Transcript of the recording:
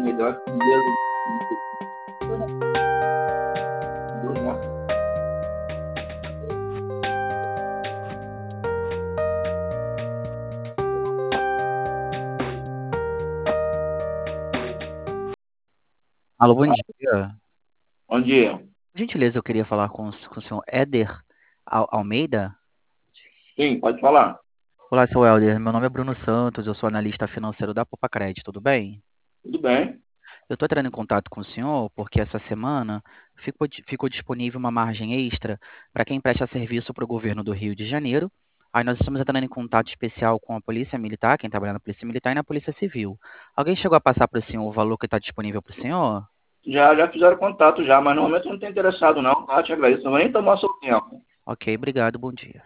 melhor que Deus. Alô, bom dia. Bom dia. Gentileza, eu queria falar com o senhor Éder Almeida. Sim, pode falar. Olá, seu Helder. Meu nome é Bruno Santos, eu sou analista financeiro da Popacred, tudo bem? Tudo bem? Eu estou entrando em contato com o senhor porque essa semana ficou disponível uma margem extra para quem presta serviço para o governo do Rio de Janeiro. Aí nós estamos entrando em contato especial com a Polícia Militar, quem trabalha na Polícia Militar e na Polícia Civil. Alguém chegou a passar para o senhor o valor que está disponível para o senhor? Já fizeram contato já, mas no momento eu não estou interessado não, tá? Te agradeço. Não vou nem tomar seu tempo. Ok, obrigado, bom dia.